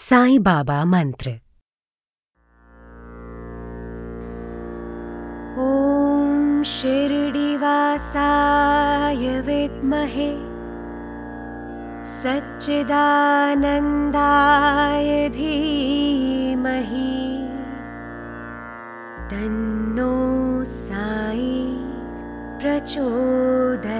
साईं बाबा मंत्र। ॐ शिरडीवासाय विद्महे सच्चिदानन्दाय धीमहि तन्नो साई प्रचोदयात्।